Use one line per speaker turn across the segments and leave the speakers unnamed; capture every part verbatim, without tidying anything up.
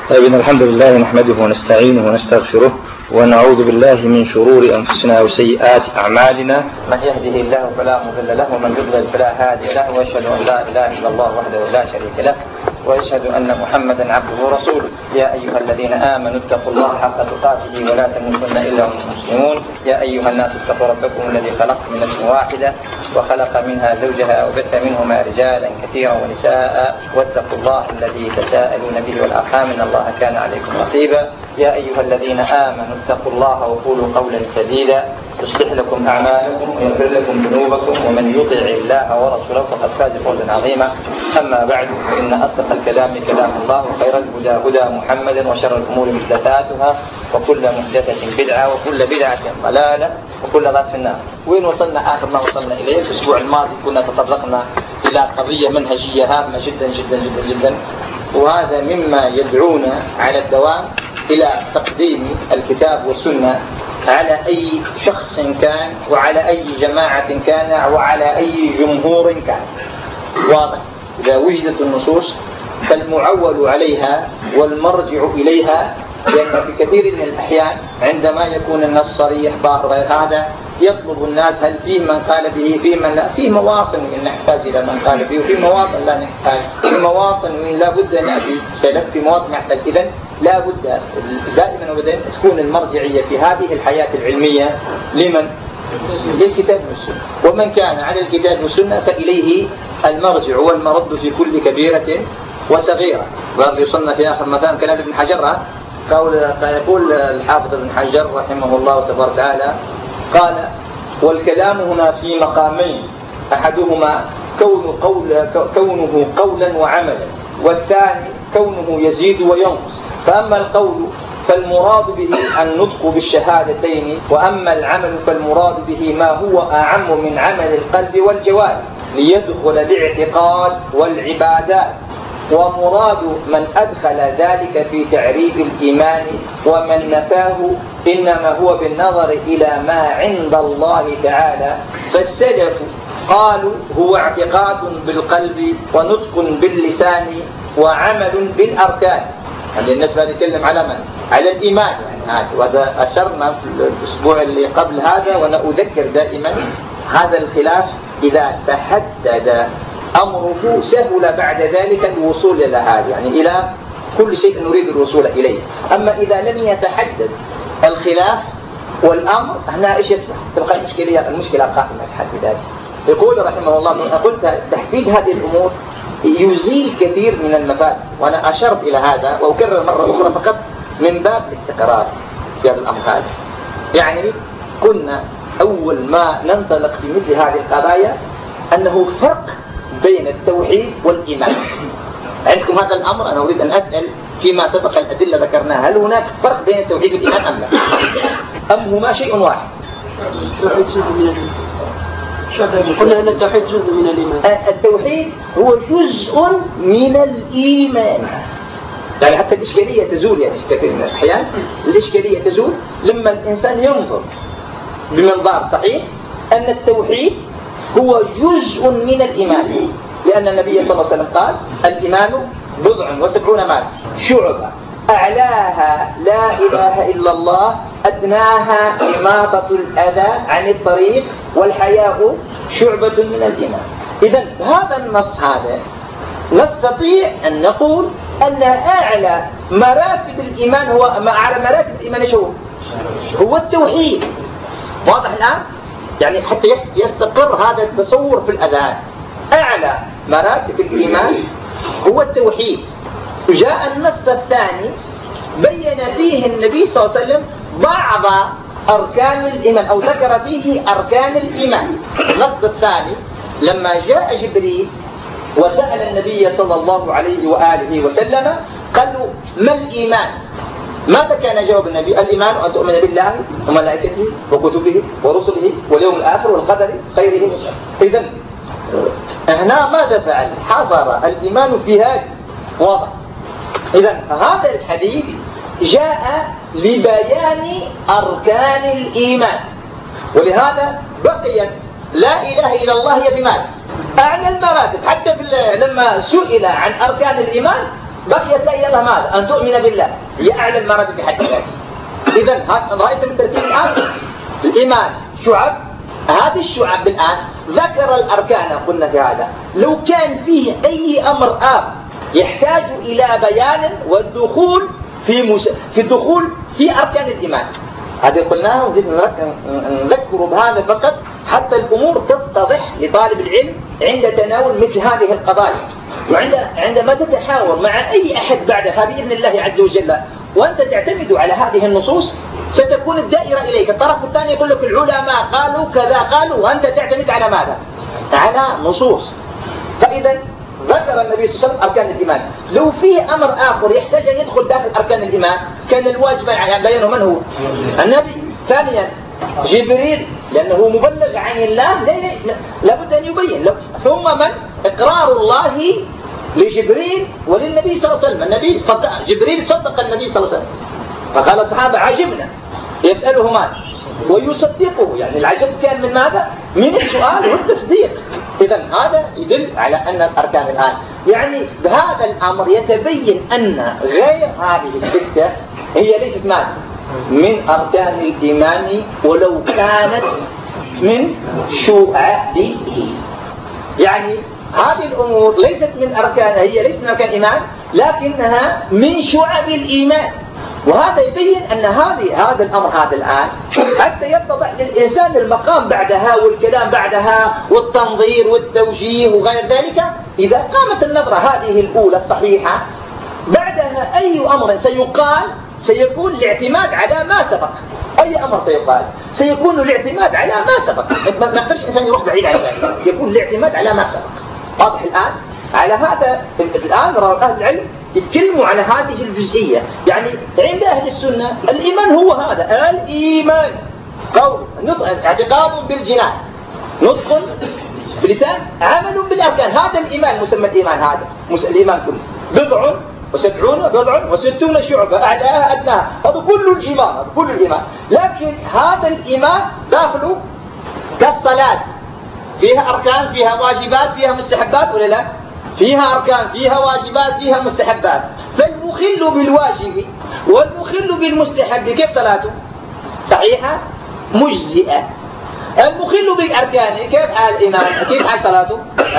طيب، الحمد لله نحمده ونستعينه ونستغفره ونعوذ بالله من شرور أنفسنا وسيئات أعمالنا، من يهده الله فلا مضل له ومن يضلل فلا هادي له، وأشهد أن لا إله إلا الله وحده لا شريك له، وأشهد أن محمدا عبده ورسوله. يا أيها الذين آمنوا اتقوا الله حق تقاته ولا تموتن إلا وأنتم مسلمون. يا أيها الناس اتقوا ربكم الذي خلقكم من نفس واحدة وخلق منها زوجها وبث منهما رجالا كثيرا ونساء، واتقوا الله الذي تساءلون به والأرحام إن الله كان عليكم رقيبا. يا أيها الذين آمنوا اتقوا الله وقولوا قولا سديدا يصلح لكم أعمالكم ويغفر لكم ذنوبكم، ومن يطع الله ورسوله فقد فاز فوزا عظيما. أما بعد، فإن أصدق الكلام كلام الله، وخير الهدى هدى محمد، وشر الأمور محدثاتها، وكل محدثة بدعة، وكل بدعة ضلالة، وكل ضلالة في النار. وين وصلنا؟ آخر ما وصلنا إليه في الأسبوع الماضي كنا تطرقنا إلى قضية منهجية هامة جدا جدا جدا جدا، وهذا مما يدعونا على الدوام إلى تقديم الكتاب والسنة على أي شخص كان، وعلى أي جماعة كان، وعلى أي جمهور كان. واضح؟ إذا وجدت النصوص فالمعول عليها والمرجع إليها، لأن في كثير من الأحيان عندما يكون النص صريح باهر غير هذا يطلب الناس هل فيه من قال به، فيه من لا، فيه مواطن نحتاج إلى من قال به، وفي مواطن لا نحتاج، في مواطن لا بد أن نأتي سلف، في مواطن نحتاج. إذن لا بد دائما وابدا تكون المرجعية في هذه الحياة العلمية لمن؟ للكتاب والسنة، ومن كان على الكتاب والسنة فإليه المرجع والمرد في كل كبيرة وصغيرة. وهذا يوصلنا في آخر مثلا كلام ابن حجر، قول يقول الحافظ ابن حجر رحمه الله تبارك وتعالى قال: والكلام هنا في مقامين، أحدهما كون قول كونه قولا وعملا، والثاني كونه يزيد وينقص. فأما القول فالمراد به النطق بالشهادتين، وأما العمل فالمراد به ما هو أعم من عمل القلب والجوارح ليدخل الاعتقاد والعبادات. ومراد من أدخل ذلك في تعريف الإيمان ومن نفاه إنما هو بالنظر إلى ما عند الله تعالى. فالسلف قالوا هو اعتقاد بالقلب ونطق باللسان وعمل بالأركان. يعني الناس نتكلم على من؟ على الإيمان. يعني وهذا أشرنا في الأسبوع اللي قبل هذا، وأنا أذكر دائما هذا الخلاف إذا تحدد أمره سهل بعد ذلك الوصول إلى هذا، يعني إلى كل شيء نريد الوصول إليه. أما إذا لم يتحدد الخلاف والأمر هنا إيش يصبح؟ تبقى المشكلة المشكلة قائمة في حد ذاتها. يقول رحمه الله: قلت تحديد هذه الأمور يزيل كثير من المفاسد، وأنا أشرت إلى هذا وأكرر مرة أخرى فقط من باب الاستقرار في هذا الأمر هذا. يعني قلنا أول ما ننطلق في مثل هذه القضايا أنه فرق بين التوحيد والإيمان. عندكم هذا الأمر؟ أنا أريد أن أسأل فيما سبق الأدلة ذكرناها، هل هناك فرق بين التوحيد والإيمان أم لا؟ أم هما شيء واحد؟
التوحيد جزء من الإيمان. قلنا أن التوحيد جزء من الإيمان.
التوحيد هو جزء من الإيمان. يعني حتى الإشكالية تزول، يعني في كثير من الأحيان الإشكالية تزول لما الإنسان ينظر بمنظار صحيح أن التوحيد هو جزء من الإيمان، لأن النبي صلى الله عليه وسلم قال: الإيمان بضع وسبعون مات شعبة، أعلاها لا إله إلا الله، أدناها إماطة الأذى عن الطريق، والحياء شعبة من الإيمان. إذن هذا النص هذا نستطيع أن نقول أن أعلى مراتب الإيمان هو أعلى مراتب الإيمان إيش هو؟ هو التوحيد. واضح الآن؟ يعني حتى يستقر هذا التصور في الأذهان، أعلى مراتب الإيمان هو التوحيد. جاء النص الثاني بين فيه النبي صلى الله عليه وسلم بعض أركان الإيمان، أو ذكر فيه أركان الإيمان. النص الثاني لما جاء جبريل وسأل النبي صلى الله عليه وآله وسلم قالوا: ما الإيمان؟ ماذا كان جواب النبي؟ الإيمان أن تؤمن بالله وملائكته وكتبه ورسله واليوم الآخر والقدر خيره وشره. إذن هنا ماذا فعل؟ حصر الإيمان في هذا. واضح؟ إذن هذا الحديث جاء لبيان أركان الإيمان، ولهذا بقيت لا إله إلا الله هي بماذا؟ أعلى المراتب. حتى في لما سئل عن أركان الإيمان بقيت لا إله ماذا؟ أن تؤمن بالله، هي أعلى المراتب في حد ذاتها. إذن رأيت من ترتيب الآن الإيمان شعب، هذه الشعب الآن ذكر الأركان قلنا في هذا. لو كان فيه أي أمر آخر يحتاج إلى بيان والدخول في مس... في الدخول في أركان الإيمان، هذه قلناها وزيد نذكر بهذا فقط حتى الأمور تتضح لطالب العلم عند تناول مثل هذه القضايا. وعند عندما تتحاور مع أي أحد بعدها بإذن الله عز وجل وأنت تعتمد على هذه النصوص ستكون الدائرة إليك. الطرف الثاني يقول لك العلماء قالوا كذا قالوا، وأنت تعتمد على ماذا؟ على نصوص. فإذا ذكر النبي صلى الله عليه وسلم أركان الإيمان. لو فيه أمر آخر يحتاج أن يدخل داخل أركان الإيمان كان الواجب على بيانه من هو؟ النبي. ثانيا جبريل لأنه مبلغ عن الله لابد أن يبين. ثم من؟ إقرار الله لجبريل وللنبي صلى الله عليه وسلم. النبي صدق، جبريل صدق النبي صلى الله عليه وسلم، فقال الصحابة عجبنا، يسأله ماذا ويصدقه، يعني العجب كان من ماذا؟ من السؤال والتصديق. إذن هذا يدل على أن الأركان الآن يعني بهذا الأمر يتبين أن غير هذه الستة هي ليست ماذا؟ من أركان الإيمان ولو كانت من شعبه. يعني هذه الأمور ليست من أركان، هي ليست من أركان الإيمان لكنها من شعب الإيمان. وهذا يبين أن هذه هذا الأمر هذا الآن حتى يتضح للإنسان المقام بعدها والكلام بعدها والتنظير والتوجيه وغير ذلك. إذا قامت النظرة هذه الأولى الصحيحة بعدها أي أمر سيقال سيكون الاعتماد على ما سبق. أي أمر سيقال سيكون الاعتماد على ما سبق. ما نقدرش الإنسان يروح بعيد عن ذلك، يكون الاعتماد على ما سبق. واضح الآن؟ على هذا الآن أهل العلم يتكلموا على هذه الجزئية. يعني عند أهل السنة الإيمان هو هذا الإيمان قول اعتقاد بالجنان، نطق باللسان، عمل بالأركان. هذا الإيمان مسمى الإيمان. هذا الإيمان كله بضع وسبعون بضع وستون شعبة أعلاها أدناها، هذا كل الإيمان، هذا كل الإيمان. لكن هذا الإيمان داخله كالصلاة فيها أركان فيها واجبات فيها مستحبات ولا لا؟ فيها أركان فيها واجبات فيها مستحبات. فالمخل بالواجب والمخل بالمستحب كيف صلاته؟ صحيحة مجزئة. المخل بالأركان كيف حال الإيمان؟ كيف حال صلاته؟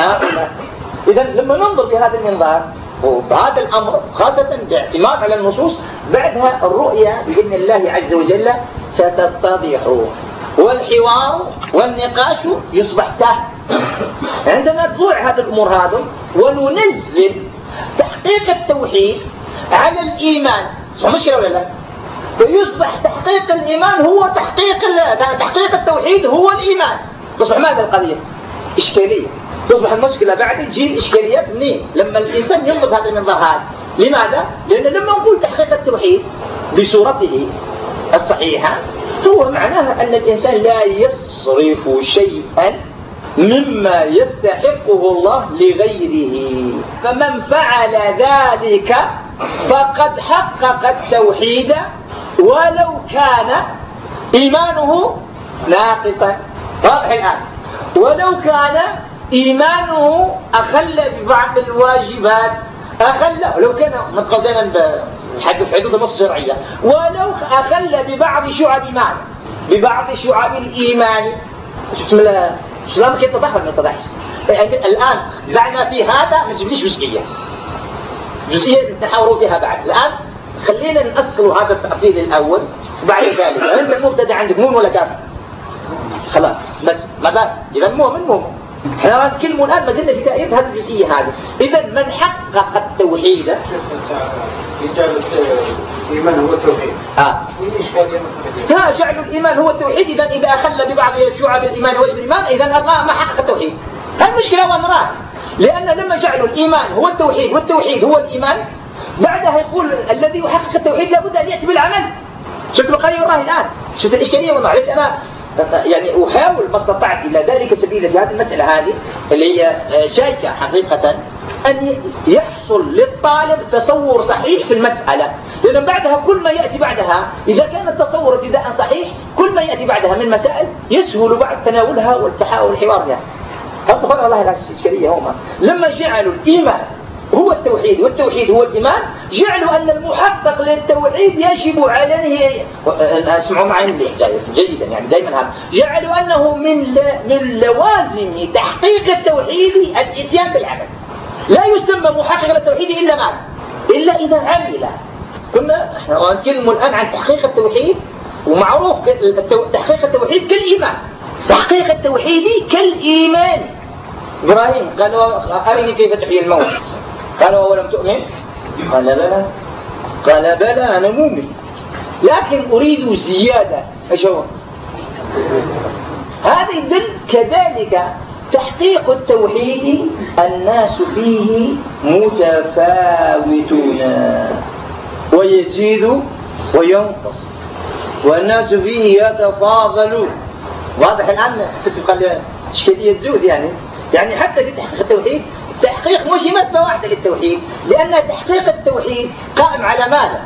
إذا لما ننظر بهذا المنظار وهذا الأمر خاصة باعتماد على النصوص بعدها الرؤية بإذن الله عز وجل ستتضح والحوار والنقاش يصبح سهل. عندما تضوع هذه الأمور هذه وننزل تحقيق التوحيد على الإيمان صح مشكلة ولا لا؟ فيصبح تحقيق الإيمان هو تحقيق تحقيق التوحيد هو الإيمان. تصبح ماذا القضية؟ إشكالية. تصبح المشكلة بعد تجي إشكاليات منين؟ لما الإنسان ينظر هذا المنظر هذا. لماذا؟ لأن لما نقول تحقيق التوحيد بصورته الصحيحة هو معناها أن الإنسان لا يصرف شيئا مما يستحقه الله لغيره. فمن فعل ذلك فقد حقق التوحيد ولو كان إيمانه ناقصا. واضح الآن؟ ولو كان إيمانه أخل ببعض الواجبات، أخل لو كان من قدما حد في حدود النص الشرعية، ولو أخل ببعض شعب الإيمان ببعض شعب الإيمان. شلون كيف يتضح ولا ما يتضحش؟ الآن بعد في هذا ما تجيبليش جزئية جزئية تحاوروا فيها بعد. الآن خلينا نأصل هذا التأصيل الأول وبعد ذلك أنت مبتدأ عندك مؤمن ولا كافر؟ خلاص بس ما بقى إذا مؤمن مؤمن. احنا نتكلم الآن ما زلنا في تأييد هذه الجزئية هذه. إذا من حقق التوحيد
الإيمان هو التوحيد.
آه. ها جعل الإيمان هو التوحيد. إذا إذا أخل ببعض شعب الإيمان وجب الإيمان إذا ما حقق التوحيد. المشكلة ونراه لأن لما جعلوا الإيمان هو التوحيد والتوحيد هو الإيمان بعدها يقول الذي يحقق التوحيد لابد أن يأتي بالعمل. شفت القضية والله الآن شفت الإشكالية والله. ليش أنا يعني أحاول ما استطعت إلى ذلك سبيلا في هذه المسألة هذه اللي هي شائكة حقيقة أن يحصل للطالب تصور صحيح في المسألة. لأن بعدها كل ما يأتي بعدها إذا كان التصور ابتداء صحيح كل ما يأتي بعدها من مسائل يسهل بعد تناولها والتحاور والحوار فيها. هذا طبعا والله الإشكالية هما لما جعلوا الإيمان هو التوحيد، والتوحيد هو الإيمان، جعلوا أن المحقق للتوحيد يجب عليه، اسمعوا معي جيدا يعني دائما هذا، جعلوا أنه من من لوازم تحقيق التوحيد الإتيان بالعمل. لا يسمى محقق للتوحيد إلا ماذا؟ إلا إذا عمل. كنا احنا نتكلم الآن عن تحقيق التوحيد، ومعروف تحقيق التوحيد كالإيمان، تحقيق التوحيد كالإيمان. إبراهيم قال أرني كيف تحيي الموت، قالوا أولم تؤمن؟ قال بلى، قال بلى أنا مؤمن لكن أريد زيادة. إيش هو؟ هذا يدل كذلك تحقيق التوحيد الناس فيه متفاوتون ويزيد وينقص، والناس فيه يتفاضلون. واضح الآن تبقى الإشكالية تزود يعني يعني حتى في تحقيق التوحيد تحقيق مش مثبة واحدة للتوحيد، لأن تحقيق التوحيد قائم على ماذا؟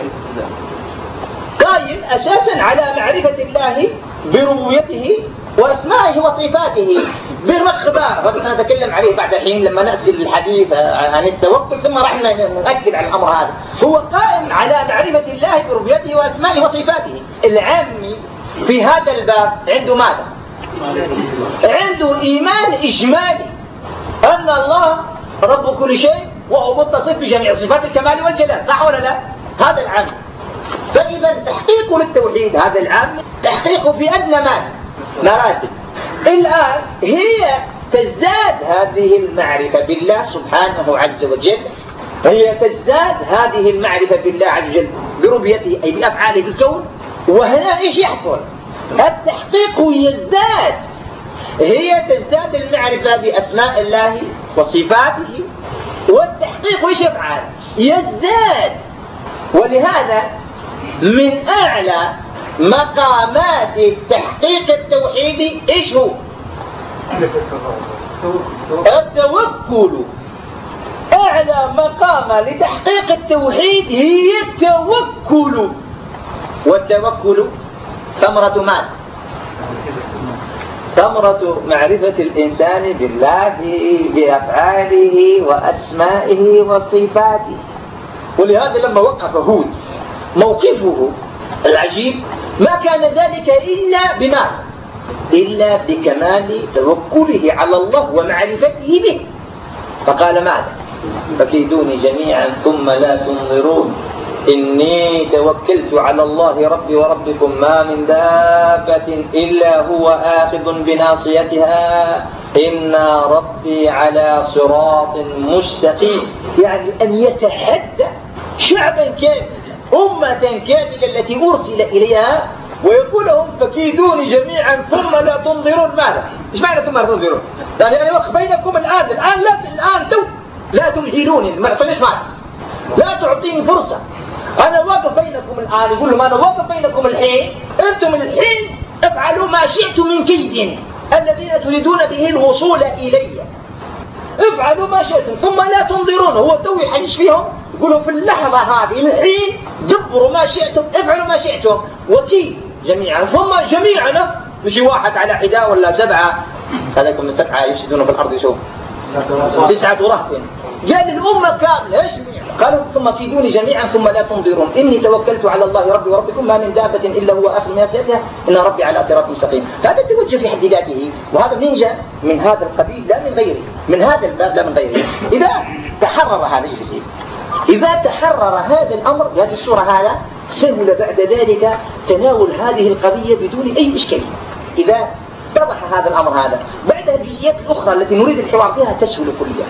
قائم أساسا على معرفة الله بربوبيته وأسمائه وصفاته بالمقدار، وهذا سنتكلم عليه بعد حين لما نأتي الحديث عن التوكل، ثم راح نأكد على الأمر هذا. هو قائم على معرفة الله بربوبيته وأسمائه وصفاته. العامي في هذا الباب عنده ماذا؟ عنده إيمان إجمالي أن الله رب كل شيء وهو متصف بجميع صفات الكمال والجلال، صح ولا لا؟ هذا العام. فإذا تحقيق للتوحيد هذا العام تحقيقه في أدنى مراتب. الآن هي تزداد هذه المعرفة بالله سبحانه عز وجل، هي تزداد هذه المعرفة بالله عز وجل بربوبيته أي بأفعاله بالكون، وهنا إيش يحصل؟ التحقيق يزداد، هي تزداد المعرفة بأسماء الله وصفاته، والتحقيق إيش يفعل؟ يزداد. ولهذا من أعلى مقامات التحقيق التوحيدي إيش هو؟ التوكل. أعلى مقام لتحقيق التوحيد هي التوكل. والتوكل ثمرة ماذا؟ ثمرة معرفة الإنسان بالله بأفعاله وأسمائه وصفاته. ولهذا لما وقف هود موقفه العجيب ما كان ذلك إلا بما إلا بكمال توكله على الله ومعرفته به، فقال ماذا؟ فكيدوني جميعا ثم لا تنظرون إني توكلت على الله ربي وربكم ما من دابة إلا هو آخذ بناصيتها إن ربي على صراط مستقيم. يعني أن يتحدى شعبا كاملا أمة كاملة التي أرسل إليها ويقول لهم فكيدوني جميعا ثم لا تنظرون. ماذا؟ إيش معنى ثم لا تنظرون؟ يعني أنا وقف بينكم الآن الآن لا الآن تو لا تمهلوني، ما تعطينيش معنى، لا تعطيني فرصة، أنا واقف بينكم الآن. يقول لهم أنا واقف بينكم الحين، أنتم الحين افعلوا ما شئتم من كيد الذين تريدون به الوصول إلي، افعلوا ما شئتم ثم لا تنظرون. هو تو يحيش فيهم يقولوا في اللحظة هذه الحين دبروا ما شئتم، افعلوا ما شئتم، وكيد جميعا ثم جميعنا مش واحد على حداء ولا سبعة، هذاكم من سبعة يفسدون في الأرض يشوف تسعة رهط، قال الأمة كاملة ايش؟ قالوا ثم كيدوني جميعا ثم لا تنظرون إني توكلت على الله ربي وربكم ما من دابة إلا هو آخذ بناصيتها إن ربي على صراط مستقيم. هذا التوجه في حد ذاته، وهذا نيجا من هذا القبيل لا من غيره، من هذا الباب لا من غيره. إذا تحرر هذا ايش يصير؟ إذا تحرر هذا الأمر بهذه الصورة هذا سهل بعد ذلك تناول هذه القضية بدون أي إشكالية. إذا اتضح هذا الأمر هذا بعدها الجزئيات الأخرى التي نريد الحوار فيها تسهل كلها.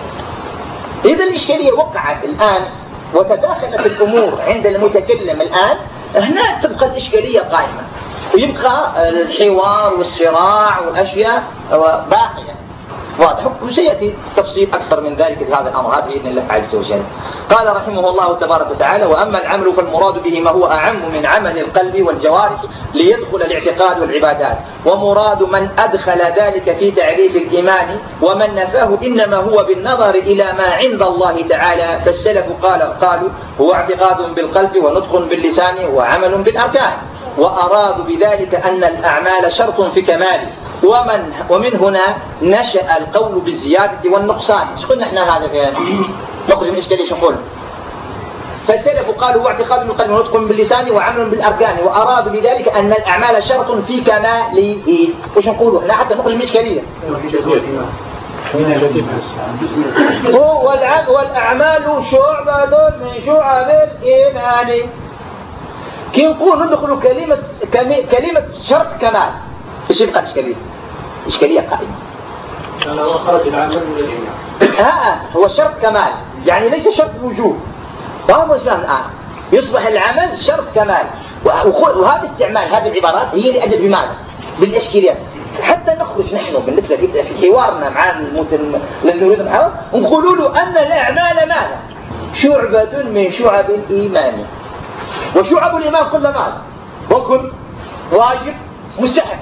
إذا الإشكالية وقعت الآن وتداخلت الأمور عند المتكلم الآن، هنا تبقى الإشكالية قائمة ويبقى الحوار والصراع والأشياء باقية واضح، وسيأتي تفصيل أكثر من ذلك في هذا الأمر هذا بإذن الله عز وجل. قال رحمه الله تبارك وتعالى: وأما العمل فالمراد به ما هو أعم من عمل القلب والجوارح ليدخل الاعتقاد والعبادات، ومراد من أدخل ذلك في تعريف الإيمان ومن نفاه إنما هو بالنظر إلى ما عند الله تعالى. فالسلف قال قالوا هو اعتقاد بالقلب ونطق باللسان وعمل بالأركان، وأرادوا بذلك أن الأعمال شرط في كماله، ومن ومن هنا نشأ القول بالزيادة والنقصان. ايش قلنا احنا هذا في نخرج من إشكالية شو نقول؟ فالسلف قالوا واعتقاد بالقلب ونطق باللسان وعمل بالأركان، وأرادوا بذلك أن الأعمال شرط في كماله. وش نقولوا احنا حتى نخرج من إشكالية؟ والأعمال شعبة من شعب الإيمان. كي نقول ندخل كلمة كلمة شرط كمال، ايش يبقى إشكالية؟ إشكالية قائمة.
هو خرج العمل من الإيمان.
ها هو شرط كمال، يعني ليس شرط وجوب. فهم الإسلام الآن يصبح العمل شرط كمال، وهذا استعمال هذه العبارات هي اللي أدت بماذا؟ بالإشكاليات. حتى نخرج نحن بالنسبة في حوارنا مع المتن الذي نريد نحاول نقول له أن الأعمال ماذا؟ شعبة من شعب الإيمان. وشعب الإيمان كل ماذا؟ ركن، واجب، مستحب.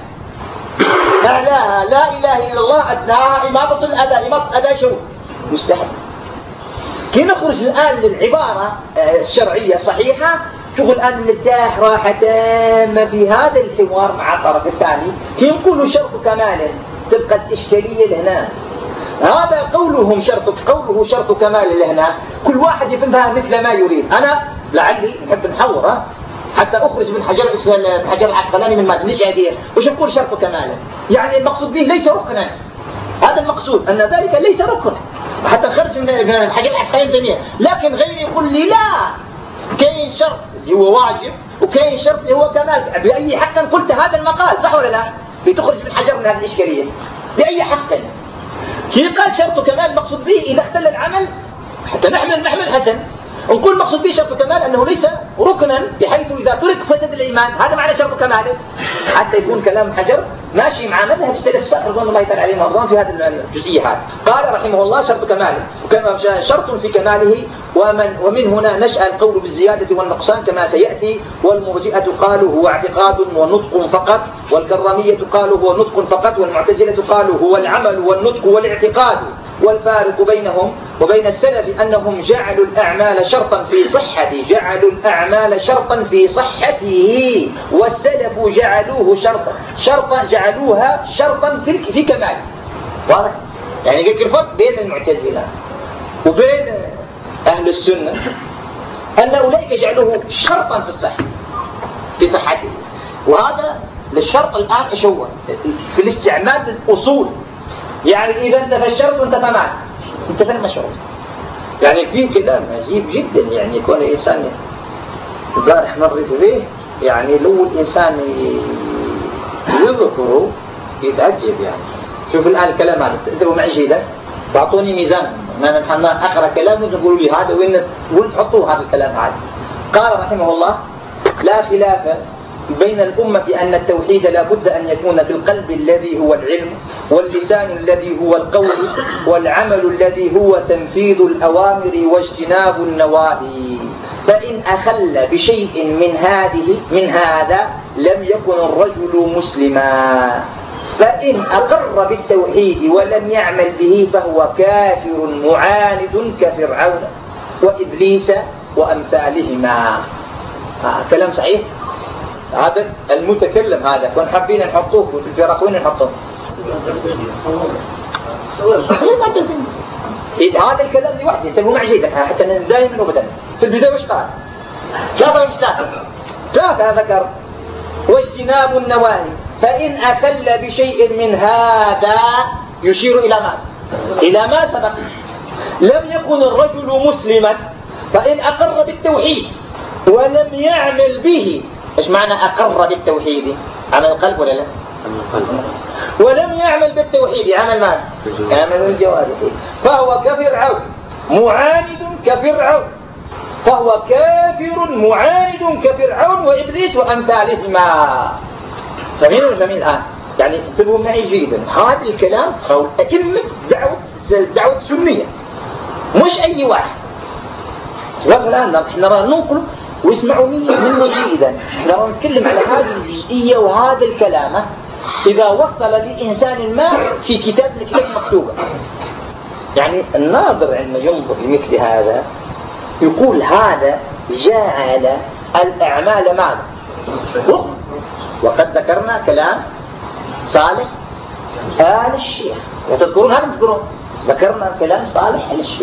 أعلاها لا إله إلا الله، أدناها إماطة الأذى، إماطة الأذى شو؟ مستحب. كي نخرج الآن للعبارة الشرعية الصحيحة، شوف الآن نرتاح راحة تامة في هذا الحوار مع الطرف الثاني. كي نقولوا شرط كمال تبقى الإشكالية لهنا. هذا قولهم شرط قوله شرط كمال لهنا، كل واحد يفهمها مثل ما يريد. أنا لعلي نحب نحور حتى أخرج من حجر من حجر العسقلاني من مادة نجعدية. وش نقول شرط كمال؟ يعني المقصود به ليس ركنا. هذا المقصود أن ذلك ليس ركن، حتى نخرج من حجر العسقلاني ثانية. لكن غيري يقول لي لا، كاين شرط اللي هو واجب وكاين شرط اللي هو كمال. بأي حق قلت هذا المقال صح ولا لا؟ بتخرج من حجر من هذه الإشكالية بأي حق؟ كي قال شرط كمال المقصود به إذا اختل العمل حتى نحمل نحمل حسن، نقول مقصود به شرط كمال أنه ليس ركنا بحيث إذا ترك فسد الإيمان. هذا معنى شرط كماله، حتى يكون كلام حجر ماشي مع مذهب السلف الصالح رضوان الله تعالى عليهم وارضاهم في هذه الجزئية. هذه قال رحمه الله شرط كماله، وكما شرط في كماله. ومن ومن هنا نشأ القول بالزيادة والنقصان كما سيأتي. والمرجئة قالوا هو اعتقاد ونطق فقط، والكرامية قالوا هو نطق فقط، والمعتزلة قالوا هو العمل والنطق والاعتقاد. والفارق بينهم وبين السلف أنهم جعلوا الأعمال شرطا في صحته جعلوا الأعمال شرطا في صحته والسلف جعلوه شرطا شرطا جعلوها شرطا في في كماله. واضح؟ يعني الفرق بين المعتزلة وبين أهل السنة أن أولئك جعلوه شرطا في الصحة في صحته. وهذا للشرط الآن إيش هو؟ في الاستعمال للأصول. يعني إذا انتفى الشرط انتفى معه، انتفى المشروط. يعني في كلام عجيب جدا، يعني يكون الإنسان البارح مرت به، يعني لو الإنسان يذكره يتعجب. يعني شوف الآن الكلام هذا انتبهوا معي جيدا، بعطوني ميزان أنا أقرأ كلام وتقولوا لي هذا وين وين تحطوه هذا الكلام هذا. قال رحمه الله لا خلاف بين الأمة أن التوحيد لا بد أن يكون بالقلب الذي هو العلم، واللسان الذي هو القول، والعمل الذي هو تنفيذ الأوامر واجتناب النواهي. فإن أخل بشيء من هذه من هذا لم يكن الرجل مسلما. فإن أقر بالتوحيد ولم يعمل به فهو كافر معاند كفرعون وإبليس وأمثالهما. آه كلام صحيح. هذا المتكلم هذا كون حابين نحطوه في الفرق وين نحطوه؟ إذا هذا الكلام لوحده انتبهوا معي جيدا حتى دائما وبدأ. في البداية وش قال؟ ثلاثة وش ثلاثة؟ ثلاثة ذكر واجتناب النواهي. فإن أخل بشيء من هذا يشير إلى ما؟ إلى ما سبق. لم يكن الرجل مسلما. فإن أقر بالتوحيد ولم يعمل به، إيش معنى أقر بالتوحيد؟ عمل القلب ولا لا؟ ولم يعمل بالتوحيد عمل ماذا؟ عمل الجوارح. فهو كفرعون معاند كفرعون فهو كافر معاند كفرعون وإبليس وأمثالهما. فمين وجميل الآن؟ يعني انتبهوا معي جيدا، هذا الكلام قول أئمة دعوة الدعوة السنية مش أي واحد. الآن نحن نرى ننقل واسمعوا مني جيدا. نحن نتكلم على هذه الجزئية وهذا الكلام إذا وصل لإنسان ما في كتاب الكتاب مكتوبة. يعني الناظر عندما ينظر لمثل هذا يقول هذا جعل الأعمال ماذا؟ وقد ذكرنا كلام صالح آل الشيخ، وتذكرون هذا تذكرون ذكرنا كلام صالح آل الشيخ.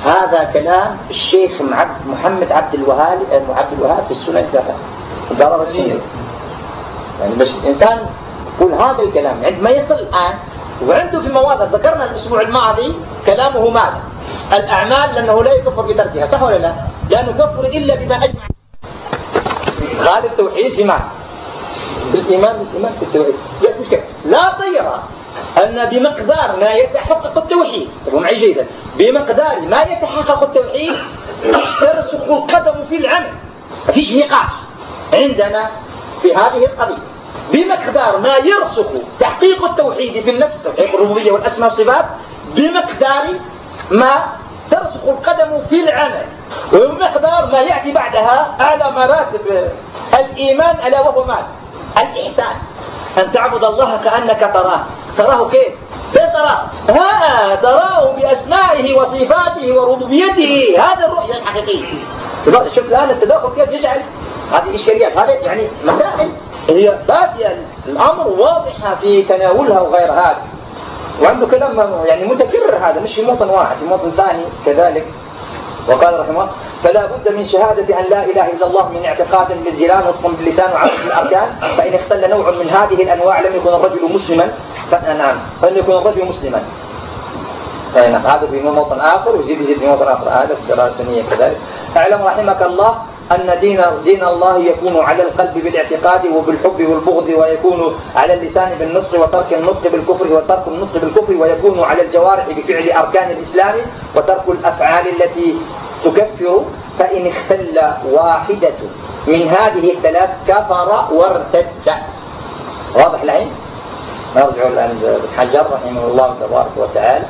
هذا كلام الشيخ محمد عبد الوهاب عبد الوهاب في السنن دار السنة. يعني باش الإنسان يقول هذا الكلام عندما يصل الآن وعنده في مواضع ذكرنا الأسبوع الماضي كلامه ماذا؟ الأعمال لأنه لا يكفر بتركها، صح ولا لا؟ لا نكفر إلا بما أجمع. هذا التوحيد في معنى بالإيمان بالإيمان في التوحيد لا تشكل لا طيرة أن بمقدار ما يتحقق التوحيد معي جيدا بمقدار ما يتحقق التوحيد ترسخ القدم في العمل. ما فيش نقاش عندنا في هذه القضية. بمقدار ما يرسخ تحقيق التوحيد في النفس تحقيق الربوبية والأسماء والصفات بمقدار ما ترسخ القدم في العمل، وبمقدار ما يأتي بعدها أعلى مراتب الإيمان ألا وهو ماذا؟ الإحسان. أن تعبد الله كأنك تراه. تراه كيف؟ كيف تراه؟ ها تراه بأسمائه وصفاته وربوبيته. هذا الرؤية الحقيقية. شوف الآن التداخل كيف يجعل هذه إشكاليات. هذه يعني مسائل هي بادية الأمر واضحة في تناولها وغير هذا. وعنده كلام يعني متكرر هذا مش في موطن واحد، في موطن ثاني كذلك. وقال رحمه الله: فلا بد من شهادة أن لا إله إلا الله من اعتقاد بالجنان نطق باللسان وعمل بالأركان، فإن اختل نوع من هذه الأنواع لم يكن الرجل مسلما. نعم لم يكن الرجل مسلما. نعم هذا في موطن آخر ويزيد يزيد في موطن آخر. هذا في الدراسة السنية كذلك. اعلم رحمك الله أن دين دين الله يكون على القلب بالاعتقاد وبالحب والبغض، ويكون على اللسان بالنطق وترك النطق بالكفر وترك النطق بالكفر، ويكون على الجوارح بفعل أركان الإسلام وترك الأفعال التي تكفر. فإن اختل واحدة من هذه الثلاث كفر وارتد. واضح العين؟ نرجع الآن ابن حجر رحمه الله تبارك وتعالى.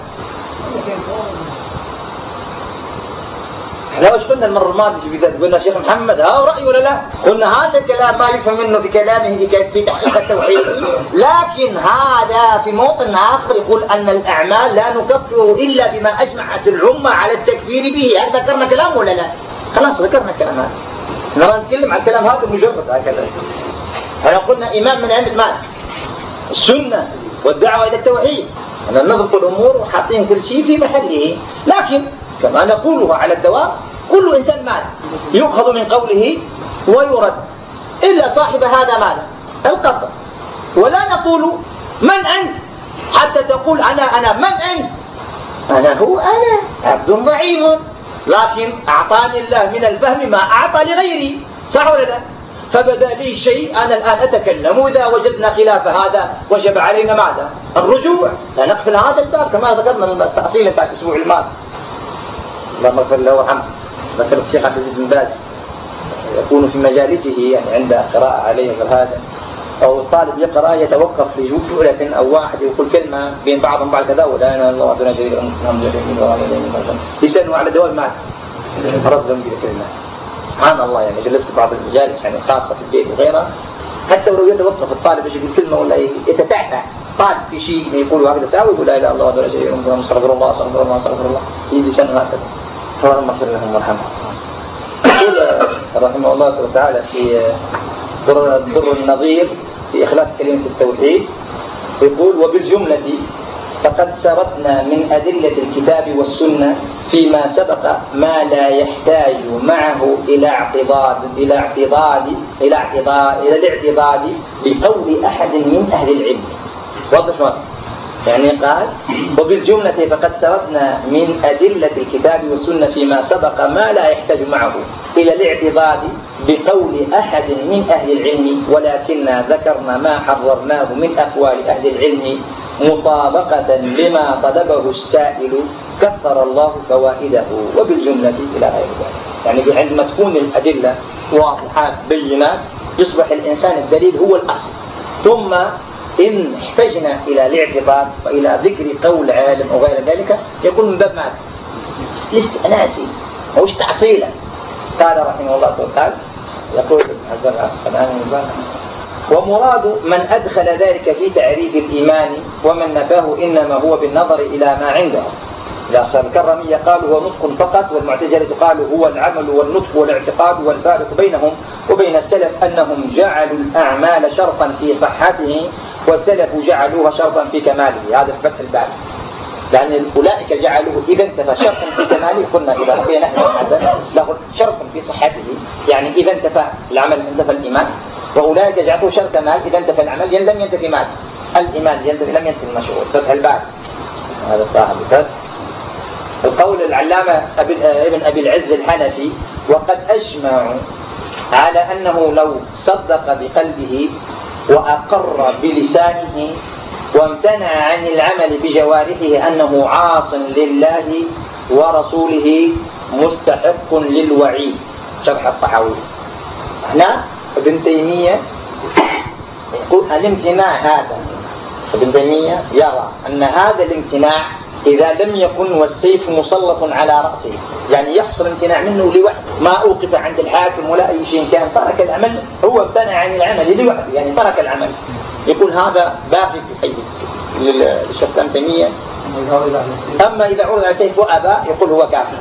احنا وش قلنا المرة الماضية في بداية قلنا شيخ محمد ها رأي ولا لا؟ قلنا هذا الكلام ما يفهم منه في كلامه في تحقيق التوحيد، لكن هذا في موطن آخر يقول أن الأعمال لا نكفر إلا بما أجمعت الأمة على التكفير به. هل ذكرنا كلام ولا لا؟ خلاص ذكرنا الكلام هذا. نرى نتكلم عن الكلام هذا مجرد هكذا. احنا قلنا إمام من عند مالك السنة والدعوة إلى التوحيد، أن نضبط الأمور وحاطين كل شيء في محله. لكن كما نقوله على الدوام كل إنسان مال يؤخذ من قوله ويرد إلا صاحب هذا مال القدر. ولا نقول من أنت حتى تقول أنا أنا من أنت؟ أنا هو أنا عبد ضعيف، لكن أعطاني الله من الفهم ما أعطى لغيري، صح ولا لا؟ فبدأ لي شيء أنا الآن أتكلم، وإذا وجدنا خلاف هذا وجب علينا ماذا؟ الرجوع. لا نقفل هذا الباب كما ذكرنا من التأصيل بتاع الأسبوع الماضي. اللهم اغفر له وارحمه. ذكر الشيخ عبد العزيز بن باز يكون في مجالسه يعني عند قراءة عليه هذا، أو الطالب يقرأ يتوقف في جملة أو واحد يقول كلمة بين بعضهم بعد كذا ولا أنا الله أعطينا شريك الحمد لله يسألوا على دوام مات فرض لهم كلمة. سبحان الله يعني جلست بعض المجالس يعني خاصة في البيت وغيرها، حتى ولو يتوقف الطالب يقول كلمة ولا يتتعتع طالب في شيء يقول هكذا ساوي يقول لا إله إلا الله ولا شيء استغفر الله استغفر الله استغفر الله يجي سنة هكذا. اللهم اغفر لهم وارحمهم. يقول رحمه الله تعالى في در النظير في إخلاص كلمة التوحيد، يقول: وبالجملة فقد سردنا من أدلة الكتاب والسنة فيما سبق ما لا يحتاج معه إلى اعتضاد إلى اعتضاد إلى اعتضاد إلى الاعتضاد بقول أحد من أهل العلم. واضح؟ يعني قال: وبالجملة فقد سردنا من أدلة الكتاب والسنة فيما سبق ما لا يحتاج معه إلى الاعتضاد بقول أحد من أهل العلم، ولكننا ذكرنا ما حررناه من أقوال أهل العلم مطابقة لما طلبه السائل كثر الله فوائده. وبالجملة إلى غير ذلك. يعني عندما تكون الأدلة واضحات بينات يصبح الإنسان الدليل هو الأصل، ثم إن احتجنا إلى الاعتبار وإلى ذكر قول عالم أو غير ذلك يكون من باب ماذا؟ الاستئناسي أو تعطيلا. قال رحمه الله تعالى يقول حجر العسقلاني ومراد من أدخل ذلك في تعريف الإيمان ومن نفاه إنما هو بالنظر إلى ما عنده. الأخشار الكرمية قالوا هو نطق فقط، والمعتزلة قالوا هو العمل والنطق والاعتقاد، والفارق بينهم وبين السلف أنهم جعلوا الأعمال شرطا في صحته والسلف جعلوها شرطا في كماله. هذا فتح الباب. يعني أولئك جعلوه إذا انتفى شرطا في كماله. قلنا إذا بقي نحن هذا له شرط في صحته، يعني إذا انتفى العمل انتفى الإيمان، وأولئك جعلوه شرط كمال إذا انتفى العمل لم ينتفي مال الإيمان، لم ينتفي المشروع. فتح الباب هذا صاحب الفتح. القول العلامة ابن أبي العز الحنفي: وقد أجمعوا على أنه لو صدق بقلبه وأقر بلسانه وامتنع عن العمل بجوارحه أنه عاص لله ورسوله مستحق للوعيد. شرح الطحاوي. هنا ابن تيمية يقول الامتناع هذا، ابن تيمية يرى أن هذا الامتناع إذا لم يكن والسيف مسلط على رأسه، يعني يحصل امتناع منه لوحده، ما أوقف عند الحاكم ولا أي شيء كان، ترك العمل، هو امتنع عن العمل لوحده، يعني ترك العمل، يقول هذا باقي في حيز للشيخ ابن تيمية. أما إذا عرض على سيف وأبى يقول هو كافر.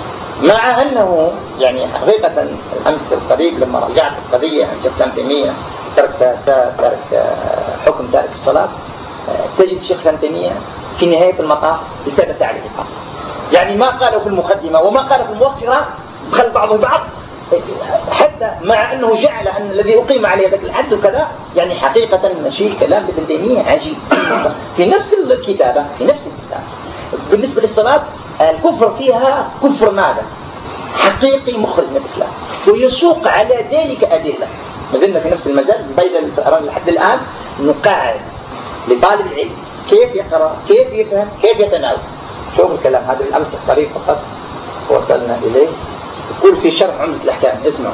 مع أنه يعني حقيقة الأمس القريب لما رجعت القضية عن الشيخ ابن تيمية ترك ترك حكم تارك الصلاة، تجد الشيخ ابن تيمية في نهاية المطاف التبس عليه، يعني ما قاله في المقدمة وما قاله في المؤخرة دخل بعضه بعض، حتى مع أنه جعل أن الذي أقيم عليه ذلك الحد وكذا، يعني حقيقة شيء كلام ابن تيمية عجيب في نفس الكتابة في نفس الكتاب. بالنسبة للصلاة الكفر فيها كفر ماذا؟ حقيقي مخرج من الإسلام، ويسوق على ذلك أدلة. ما زلنا في نفس المجال بين لحد الآن نقاعد لطالب العلم كيف يقرأ، كيف يفهم، كيف يتناول. شوف الكلام هذا الأمس الطريق فقط وصلنا إليه. يقول في شرح عمدة الأحكام: اسمع،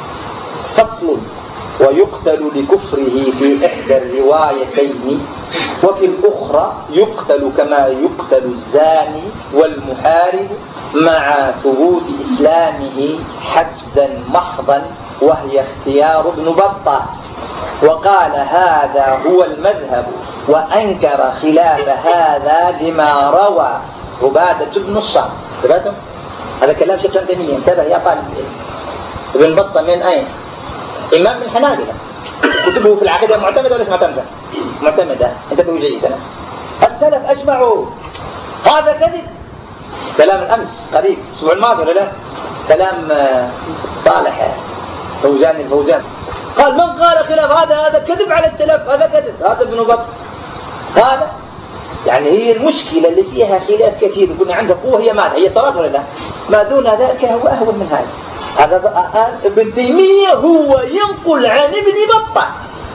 فصل: ويقتل لكفره في إحدى الروايتين، وفي الأخرى يقتل كما يقتل الزاني والمحارب مع ثبوت إسلامه حجدا محضا، وهي اختيار ابن بطة. وقال هذا هو المذهب، وأنكر خلاف هذا لما روى عبادة بن الصامت. تبعتم؟ هذا كلام شيخ ابن تيمية. انتبه يا طالب. ابن بطة من أين؟ إمام من الحنابلة، كتبه في العقيدة معتمدة ولا مش معتمدة؟ معتمدة. انتبهوا جيدا. السلف أجمعوا هذا كذب. كلام الأمس قريب الأسبوع الماضي ولا لا؟ كلام صالح فوزان الفوزان قال من قال خلاف هذا هذا كذب على السلف، هذا كذب. هذا ابن بطة. هذا يعني هي المشكلة اللي فيها خلاف كثير، قلنا عندها قوة، هي ماذا؟ هي صلاة ولا لا؟ ما دون ذلك هو أهون من هذا. هذا ابن تيمية هو ينقل عن ابن بطة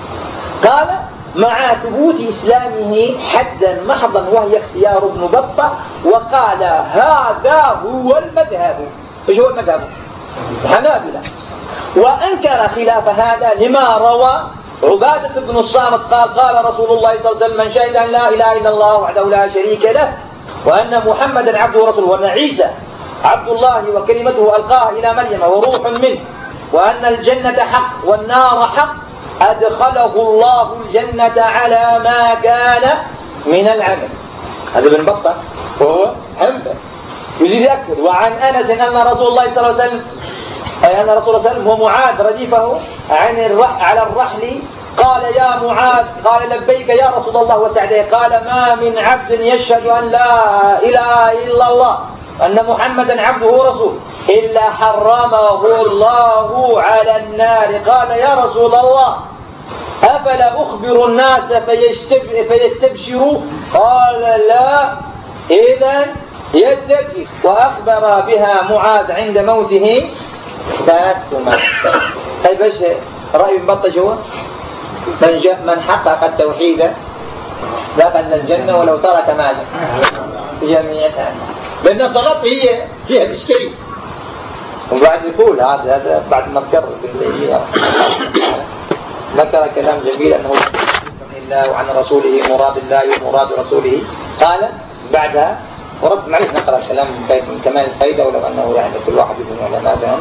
قال مع ثبوت إسلامه حدا محضا، وهي اختيار ابن بطة. وقال هذا هو المذهب. ايش هو المذهب؟ الحنابلة. وأنكر خلاف هذا لما روى عبادة بن الصامت قال قال رسول الله صلى الله عليه وسلم: من شهد أن لا إله إلا الله وحده لا شريك له وأن محمدا عبده ورسوله وأن عيسى عبد الله وكلمته ألقاها إلى مريم وروح منه وأن الجنة حق والنار حق أدخله الله الجنة على ما كان من العمل. هذا ابن بطة وهو حنبل. يزيد أكثر: وعن أنس أن رسول الله صلى الله عليه وسلم أي أن رسول الله صلى الله عليه وسلم ومعاذ رديفه عن الرح على الرحل قال: يا معاذ، قال: لبيك يا رسول الله وسعديه. قال: ما من عبد يشهد أن لا إله إلا الله أن محمدا عبده ورسوله إلا حرمه الله على النار. قال: يا رسول الله أفلا أخبر الناس فيستبشروا؟ قال: لا، إذن يتكي. وأخبر بها معاذ عند موته ثلاث. طيب ايش رأي ابن بطة جوا؟ من, من حقق التوحيد دخل الجنة ولو ترك ماذا؟ جميعها. لأن الصلاة هي فيها الإشكالية. وبعد يقول هذا هذا بعد ما ذكر ابن تيمية ذكر كلام جميل أنه الله وعن رسوله مراد الله ومراد رسوله. قال بعدها ورد معلش نقرأ الكلام من كمال الفائدة ولو أنه يعني كل واحد من علماء.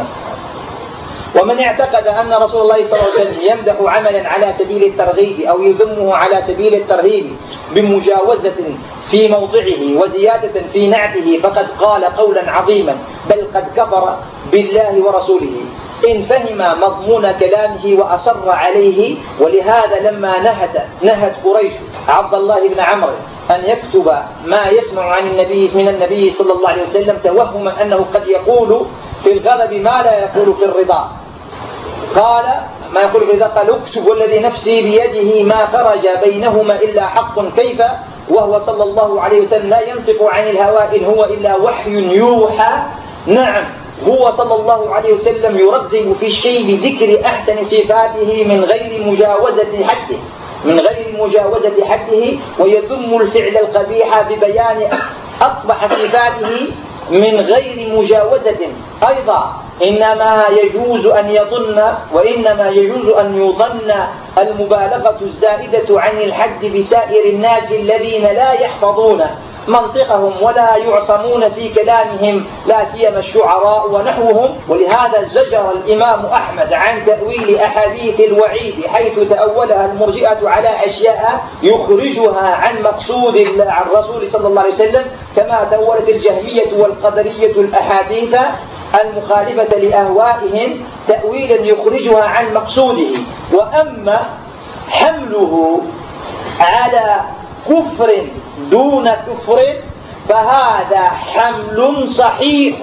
ومن اعتقد أن رسول الله صلى الله عليه وسلم يمدح عملا على سبيل الترغيب أو يذمه على سبيل الترهيب بمجاوزة في موضعه وزيادة في نعته فقد قال قولا عظيما، بل قد كفر بالله ورسوله إن فهم مضمون كلامه وأصر عليه. ولهذا لما نهت نهت قريش عبد الله بن عمرو أن يكتب ما يسمع عن النبي من النبي صلى الله عليه وسلم توهما أنه قد يقول في الغضب ما لا يقول في الرضا. قال ما يقول في الرضا قال اكتب والذي نفسي بيده ما خرج بينهما إلا حق كيف وهو صلى الله عليه وسلم لا ينطق عن الهوى إن هو إلا وحي يوحى. نعم هو صلى الله عليه وسلم يرغب في شيء بذكر أحسن صفاته من غير مجاوزة حده من غير مجاوزة حده ويذم الفعل القبيح ببيان أقبح صفاته من غير مجاوزة. أيضا إنما يجوز أن يظن وإنما يجوز أن يظن المبالغة الزائدة عن الحد بسائر الناس الذين لا يحفظون منطقهم ولا يعصمون في كلامهم لا سيما الشعراء ونحوهم. ولهذا زجر الإمام أحمد عن تأويل أحاديث الوعيد حيث تأولها المرجئة على أشياء يخرجها عن مقصود الرسول صلى الله عليه وسلم كما تأولت الجهمية والقدرية الأحاديث المخالفة لأهوائهم تأويلا يخرجها عن مقصوده. وأما حمله على كفر دون كفر فهذا حمل صحيح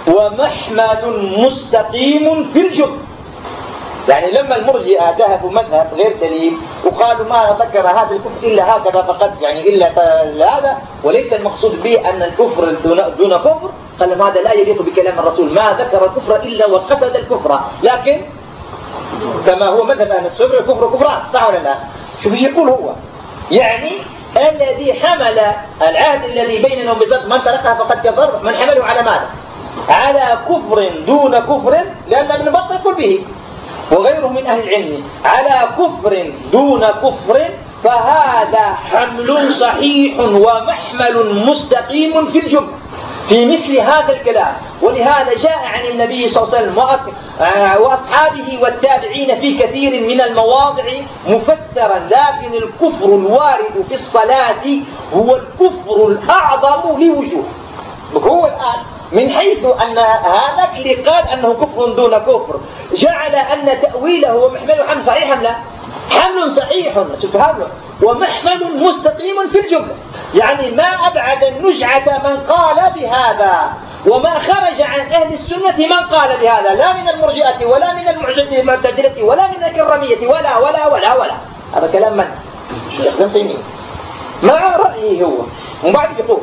ومحمل مستقيم في الجب. يعني لما المرجئة ذهبوا مذهب غير سليم وقالوا ما ذكر هذا الكفر إلا هكذا فقط يعني إلا هذا وليس المقصود به أن الكفر دون كفر قال هذا لا يليق بكلام الرسول ما ذكر الكفر إلا وقصد الكفر لكن كما هو مذهب أهل السنة الكفر كفران صح ولا لا؟ شوف ايش يقول هو يعني الذي حمل العهد الذي بيننا وبين من تركها فقد كفر من حمله على ماذا؟ على كفر دون كفر لأن ابن بطة يقول به وغيره من أهل العلم على كفر دون كفر فهذا حمل صحيح ومحمل مستقيم في الجب في مثل هذا الكلام. ولهذا جاء عن النبي صلى الله عليه وسلم وأصحابه والتابعين في كثير من المواضع مفسرا لكن الكفر الوارد في الصلاة هو الكفر الأعظم لوجوه. هو الآن من حيث أن هذا اللي قال أنه كفر دون كفر جعل أن تأويله ومحمله حمل صحيح أم لا؟ حمل صحيح تفهمه ومحمل مستقيم في الجملة. يعني ما أبعد النجعة من قال بهذا وما خرج عن أهل السنة من قال بهذا لا من المرجئة ولا من المعتزلة ولا من الكرامية ولا ولا ولا ولا. هذا كلام من؟ شيخ ابن تيمية مع رأيه هو. وبعد يقول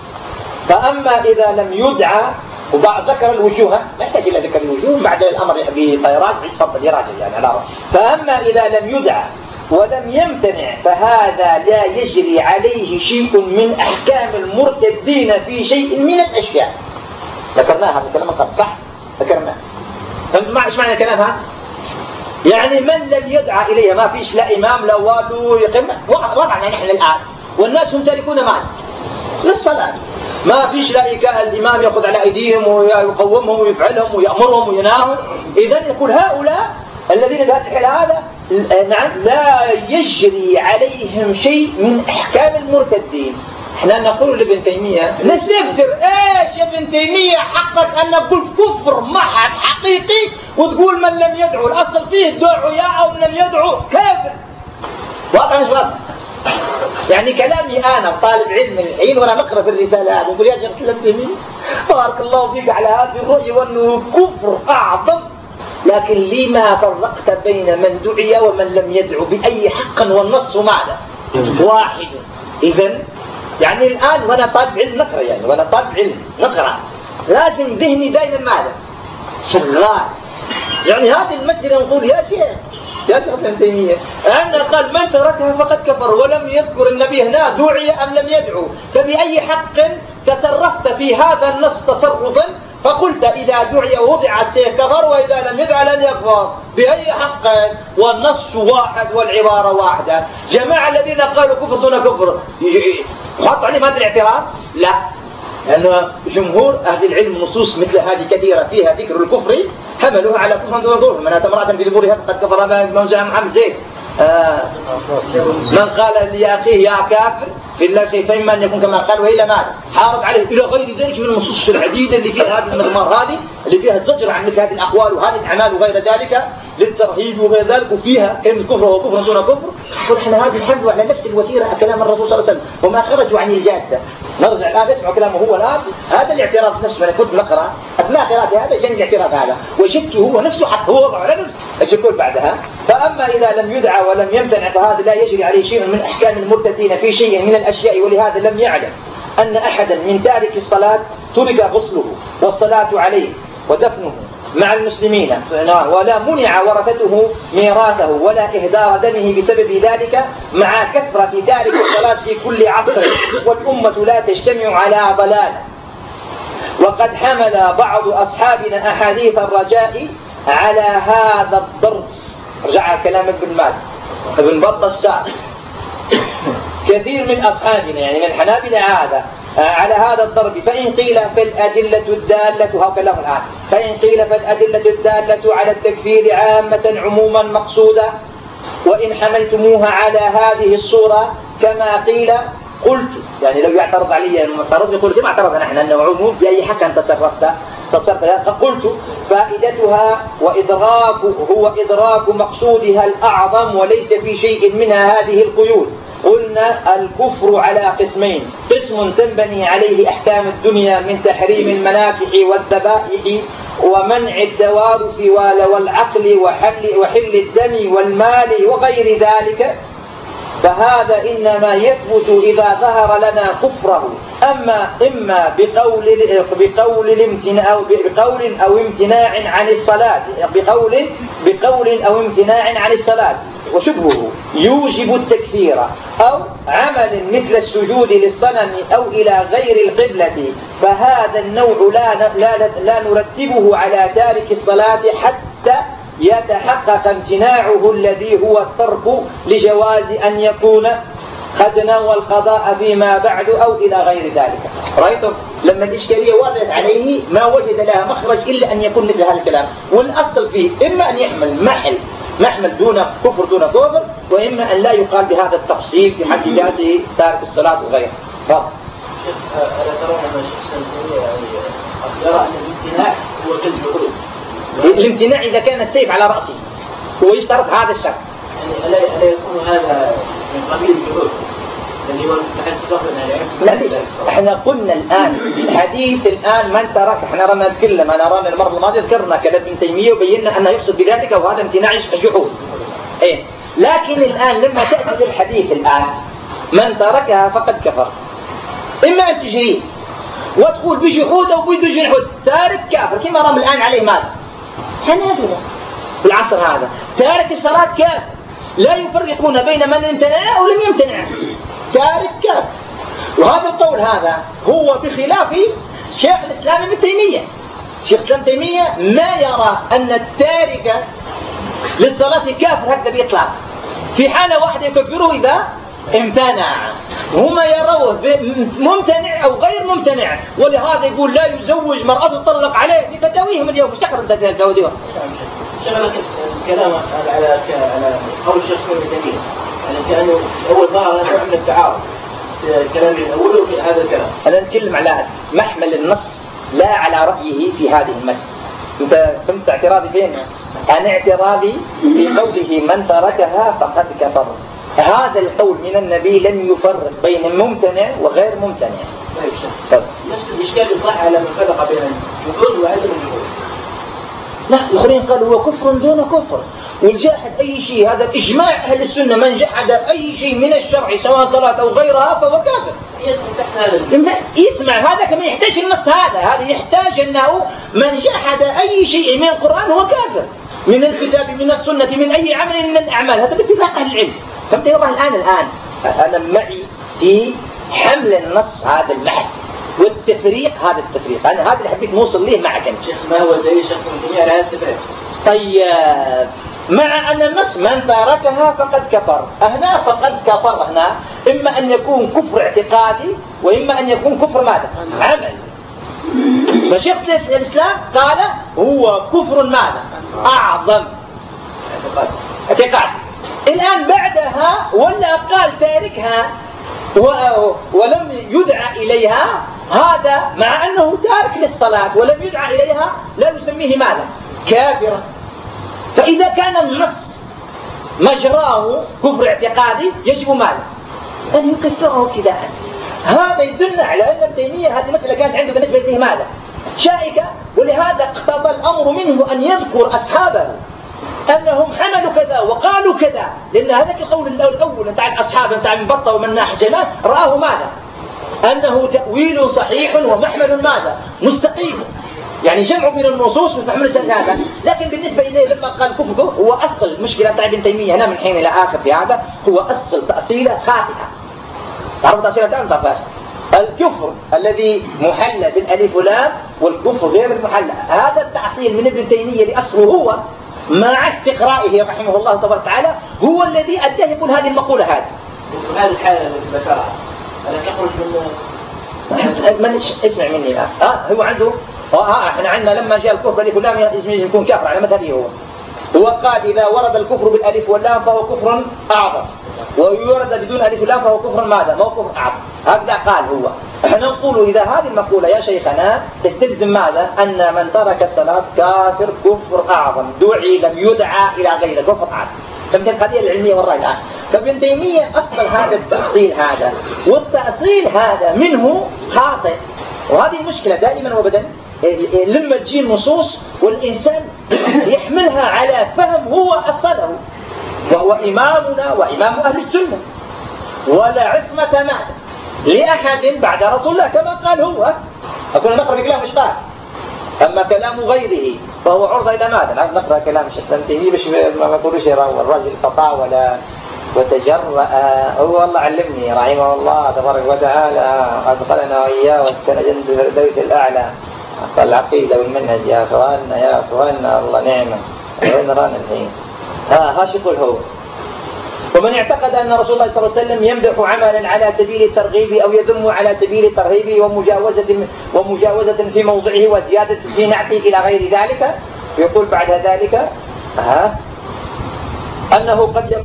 فأما إذا لم يدعى وبعد ذكر الوجوه ما يحتاج إلى ذكر الوجوه بعد الأمر بطيرات يتفضل يراجع يعني على رأسه. فأما إذا لم يدعى ولم يمتنع فهذا لا يجري عليه شيء من أحكام المرتدين في شيء من الأشياء. ذكرناها هذا الكلام قبل صح؟ ذكرناه. ما إيش معنى كلامها؟ يعني من لم يدعى إليها ما فيش لا إمام لا والو يقيم وضعنا نحن الآن والناس ممتلكون معنا للصلاة ما فيش لا الإمام يأخذ على أيديهم ويقومهم ويفعلهم ويأمرهم ويناهم. إذن يقول هؤلاء الذين بهذه الحالة هذا نعم لا يجري عليهم شيء من أحكام المرتدين. احنا نقول لابن تيمية نستفسر ايش يا ابن تيمية حقك ان نقول كفر محض حقيقي وتقول من لم يدعو الاصل فيه دعوا او لم يدعو كافر. واضح مش واضح؟ يعني كلامي انا طالب علم الحين وانا نقرا في الرسالة هذه يقول يا شيخ ابن تيمية بارك الله فيك على هذه الرؤية وانه كفر اعظم لكن لما فرقت بين من دعي ومن لم يدعو بأي حق والنص معنى واحد. إذن يعني الآن وأنا طالب علم نقرأ يعني وأنا طالب علم نقرأ لازم ذهني دائما ماذا؟ شغال. يعني هذه المسألة نقول يا شيخ يا شيخ ابن تيمية أن قال من تركها فقد كفر ولم يذكر النبي هنا دعي أم لم يدعو فبأي حق تصرفت في هذا النص تصرفا فقلت إذا دعي وضع سيكفر وإذا لم يدع لن يكفر بأي حق والنص واحد والعبارة واحدة. جماعة الذين قالوا كفر دون كفر حط عليهم هذا الاعتراض؟ لا لأن جمهور أهل العلم نصوص مثل هذه كثيرة فيها ذكر الكفر حملوها على كفر دون كفر. من أتى امرأة في دبورها فقد كفر من جاء محمد زيد آه من قال لأخيه يا كافر في الله شيء، فإما أن يكون كما قال وإلا ماذا حارب عليه إلى غير ذلك من النصوص العديدة اللي فيها هذه المضمار هذه اللي فيها الزجر عن مثل هذه الأقوال وهذه الأعمال وغير ذلك للترهيب وغير ذلك، وفيها كلمة كفر وكفر دون كفر. ونحن هذه الحمد على نفس الوتيرة كلام الرسول صلى الله عليه وسلم وما خرجوا عن الجادة. نرجع الآن نسمع كلامه هو الآن، هذا الاعتراض نفسه. أنا كنت نقرأ أثناء قراءتي هذا جاني الاعتراض هذا وجدته هو نفسه حتى هو وضعه على نفسه ايش يقول بعدها. فأما إذا لم يدعى ولم يمتنع فهذا لا يجري عليه شيء من أحكام المرتدين في شيء من الأشياء، ولهذا لم يعلم أن أحدا من تارك الصلاة ترك غسله والصلاة عليه ودفنه مع المسلمين، ولا منع ورثته ميراثه ولا إهدار دمه بسبب ذلك، مع كثرة تارك الصلاة في كل عصر، والأمة لا تجتمع على ضلال. وقد حمل بعض أصحابنا أحاديث الرجاء على هذا الضرب. رجع كلام ابن مالك ابن بطة السابق. كثير من أصحابنا يعني من الحنابلة هذا على هذا الضرب، فإن قيل فالأدلة الدالة ها كلام الآن فإن قيل فالأدلة الدالة على التكفير عامة عموما مقصودا، وإن حملتموها على هذه الصورة كما قيل قلت، يعني لو يعترض علي المعترض يقول كما اعترض نحن أنه عموم بأي حق أنت تصرفت تصرفت قلت فائدتها وإدراك هو إدراك مقصودها الأعظم وليس في شيء منها هذه القيود. قلنا الكفر على قسمين: قسم تنبني عليه أحكام الدنيا من تحريم المناكح والذبائح ومنع الدوار والعقل وحل, وحل الدم والمال وغير ذلك، فهذا إنما يثبت إذا ظهر لنا كفره، أما إما بقول بقول الامتناع أو بقول أو امتناع عن الصلاة بقول بقول أو امتناع عن الصلاة وشبهه يوجب التكفير، أو عمل مثل السجود للصنم أو إلى غير القبلة، فهذا النوع لا لا لا نرتبه على تارك الصلاة حتى يتحقق امتناعه الذي هو الترك لجواز أن يكون قد نوى القضاء فيما بعد أو إلى غير ذلك. رأيتم لما الإشكالية وردت عليه ما وجد لها مخرج إلا أن يكون مثل هذا الكلام، والأصل فيه إما أن يحمل محل محمل دون كفر دون كفر، وإما أن لا يقال بهذا التفصيل في حد ذاته تارك الصلاة وغيره. فضل.
ألا ترون أن الشخص يرى أن الامتناع هو كالجحود؟
الامتناع إذا كان السيف على رأسه ويشترط هذا الشرط.
يعني ألا ألا يكون هذا من قبيل الجحود الذي هو
لا ليش؟ احنا قلنا الآن الحديث الآن من ترك، احنا رانا نتكلم أنا رانا المرة الماضية ذكرنا كلام ابن تيمية وبينا أنه يقصد بذلك وهذا امتناع الجحود. إيه لكن الآن لما تأتي للحديث الآن من تركها فقد كفر، إما أن تجريه وتقول بجحود أو بدون جحود تارك كافر، كما رام الآن عليه ماذا؟ سنادنا في العصر هذا تارك الصلاة كافر، لا يفرقون بين من امتنع أو لم يمتنع، تارك كافر. وهذا القول هذا هو بخلاف شيخ الإسلام ابن تيمية. شيخ الإسلام تيمية ما يرى أن التارك للصلاة كافر هكذا بإطلاق، في حالة واحدة يكفره إذا امتنع. هما يروه ممتنع أو غير ممتنع، ولهذا يقول لا يزوج مرأة تطلق عليه في فتاويهم اليوم. اشتكر انت الفتاويهم
شغلك الكلام على على قول الشيخ ابن تيمية، يعني كأنه أول ظهر نوع من التعارض في الكلام الأول وفي هذا الكلام.
أنا نتكلم على محمل النص لا على رأيه في هذه المسألة. أنت فهمت اعتراضي فين؟ أنا اعتراضي في قوله من تركها فقد كفر. هذا القول من النبي لم يفرق بين ممتنع وغير ممتنع.
طيب نفس الإشكال يطرح على من فرق بين الجحود وعدم الجحود.
لا الآخرين قالوا هو كفر دون كفر، والجاحد أي شيء هذا إجماع أهل السنة، من جحد أي شيء من الشرع سواء صلاة أو غيرها فهو كافر. يسمع هذا كما يحتاج النص هذا هذا يحتاج أنه من جحد أي شيء من القرآن هو كافر، من الكتاب من السنة من أي عمل من الأعمال، هذا باتفاق أهل العلم. فهمت يا الآن الآن أنا معي في حمل النص هذا المحل والتفريق هذا التفريق، أنا هذا اللي حبيت نوصل ليه معك أنت.
ما هو دليل شخص من على هذا التفريق؟
طيب مع أن النص من تركها فقد كفر، هنا فقد كفر هنا إما أن يكون كفر اعتقادي وإما أن يكون كفر ماذا؟ عمل. فشيخ الإسلام قال هو كفر ماذا؟ أعظم اعتقاد. الآن بعدها ولا قال تاركها ولم يدعى إليها، هذا مع أنه تارك للصلاة ولم يدعى إليها لا يسميه ماذا؟ كافرا. فإذا كان النص مجراه كفر اعتقادي يجب ماذا؟ أن يكفره ابتداء. هذا يدلنا على أن ابن تيمية هذه المسألة كانت عنده بالنسبة له ماذا؟ شائكة، ولهذا اقتضى الأمر منه أن يذكر أصحابه أنهم حملوا كذا وقالوا كذا، لأن هذا القول الأول نتاع الأصحاب نتاع من بطة ومن ناحجنا رآه ماذا؟ أنه تأويل صحيح ومحمل ماذا؟ مستقيم، يعني جمع بين النصوص وتحمل السنة هذا. لكن بالنسبة إليه لما قال كفر هو أصل المشكلة تاع ابن تيمية هنا من حين إلى آخر في هذا هو أصل تأصيلة خاطئة. تعرف تأصيلة تاع تعرفهاش؟ الكفر الذي محلى بالألف واللام والكفر غير المحلى، هذا التعطيل من ابن تيمية لأصله هو مع استقرائه رحمه الله تبارك وتعالى هو الذي أدى يقول هذه المقولة هذه.
هذه الحالة التي ذكرها أنا تخرج من
من اسمع مني الآن. آه هو عنده آه احنا عندنا لما جاء الكفر بالألف واللام يكون كافر على مذهبه هو. هو قال إذا ورد الكفر بالألف واللام فهو كفر أعظم، ويورد بدون ألف واللام فهو كفر ماذا؟ ما هو كفر أعظم. هكذا قال هو. احنا نقول إذا هذه المقولة يا شيخنا تستلزم ماذا؟ أن من ترك الصلاة كافر كفر أعظم، دعي لم يدعى إلى غير كفر أعظم. فهمت القضية العلمية والرأي الآن؟ فابن تيمية أصل هذا التأصيل هذا، والتأصيل هذا منه خاطئ، وهذه المشكلة دائما وابدا لما تجي النصوص والإنسان يحملها على فهم هو أصله، وهو إمامنا وإمام أهل السنة، ولا عصمة ماذا لأحد بعد رسول الله كما قال هو. أكون نقرأ بكلام مش قال، أما كلام غيره فهو عرضة إلى ماذا؟ نقرأ كلام الشيخ ابن تيمية باش ما تقولوش الرجل تطاول وتجرأ. هو الله علمني رحمه الله تبارك وتعالى، أدخلنا وإياه واسكن جنة الفردوس الأعلى. العقيدة والمنهج يا أخواننا يا أخواننا الله نعمة. وين رانا الحين؟ ها هاش يقول هو. ومن اعتقد أن رسول الله صلى الله عليه وسلم يمدح عملا على سبيل الترغيب أو يذم على سبيل الترهيب ومجاوزة ومجاوزة في موضعه وزيادة في نعته إلى غير ذلك، يقول بعد ذلك ها أنه قد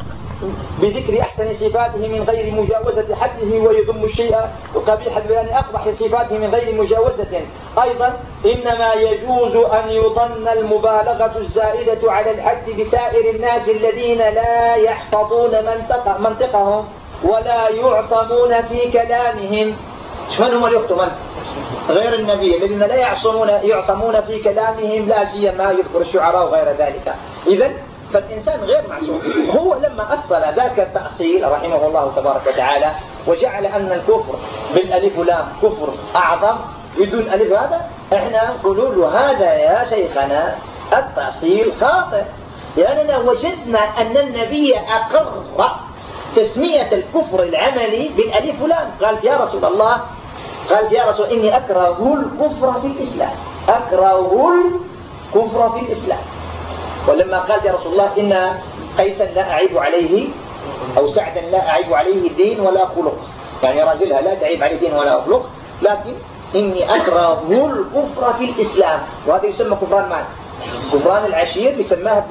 بذكر أحسن صفاته من غير مجاوزة حده ويذم الشيء وقبيح بيان أقبح صفاته من غير مجاوزة. أيضا إنما يجوز أن يظن المبالغة الزائدة على الحد بسائر الناس الذين لا يحفظون منطق منطقهم ولا يعصمون في كلامهم. من هم اليقطمون؟ غير النبي الذين لا يعصمون يعصمون في كلامهم، لا سيما يذكر الشعراء وغير ذلك. إذن فالإنسان غير معصوم. هو لما أصل ذاك التأصيل رحمه الله تبارك وتعالى وجعل أن الكفر بالألف لام كفر أعظم بدون ألف، هذا احنا نقول له هذا يا شيخنا التأصيل خاطئ، لأننا وجدنا أن النبي أقر تسمية الكفر العملي بالألف لام. قال يا رسول الله قال يا رسول إني أكره الكفر في الإسلام، أكره الكفر في الإسلام. ولما قال يا رسول الله إن قيسا لا أعيب عليه أو سعدا لا أعيب عليه دين ولا خلق، يعني راجلها لا تعيب عليه دين ولا خلق، لكن إني أكره الكفر في الإسلام. وهذا يسمى كفران مال كفران العشير، يسماه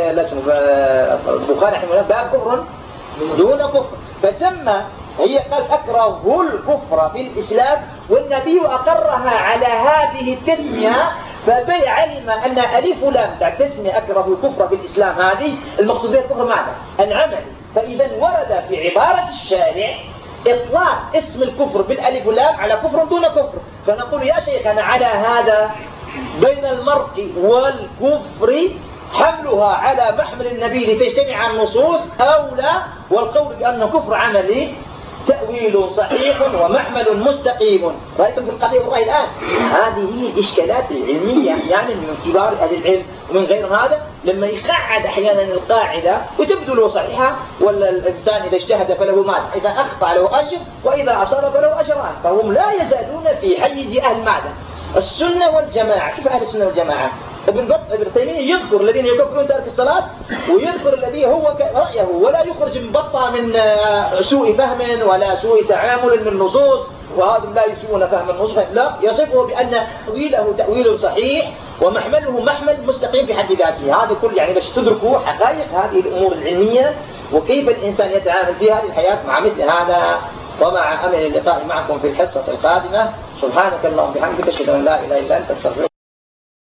البخاري رحمه الله باب كفر دون كفر، فسمى هي قال أكره الكفر في الإسلام، والنبي أقرها على هذه التسمية. فبي علم أن ألف لام تسمية أكره الكفر في الإسلام هذه المقصود بها الكفر معنى العمل. فإذا ورد في عبارة الشارع إطلاق اسم الكفر بالألف واللام على كفر دون كفر. فنقول يا شيخنا على هذا بين المرء والكفر حملها على محمل النبي لتجتمع النصوص أولى، والقول بأنه كفر عملي تأويل صحيح ومحمل مستقيم. رأيتم في القضية والرأي الآن؟ هذه هي الإشكالات العلمية يعني من كبار أهل العلم ومن غير هذا، لما يقعد أحيانا القاعدة وتبدو له صحيحة، ولا الإنسان إذا اجتهد فله مال، إذا أخطأ له أجر، وإذا أصاب فله أجران. فهم لا يزالون في حيز أهل ماذا؟ السنة والجماعة. كيف أهل السنة والجماعة؟ ابن ابن تيمية يذكر الذين يكفرون تارك الصلاة، ويذكر الذي هو رأيه، ولا يخرج من بطة من سوء فهم ولا سوء تعامل من النصوص، وهذا لا يسوون فهم النصوص، لا يصفه بأن تأويله تأويل صحيح ومحمله محمل مستقيم في حد ذاته. هذا كل يعني باش تدركوا حقائق هذه الأمور العلمية وكيف الإنسان يتعامل في هذه الحياة مع مثل هذا ومع أمل اللقاء معكم في الحصة القادمة. سبحانك اللهم وبحمدك أشهد أن لا إله إلا أنت أستغفرك.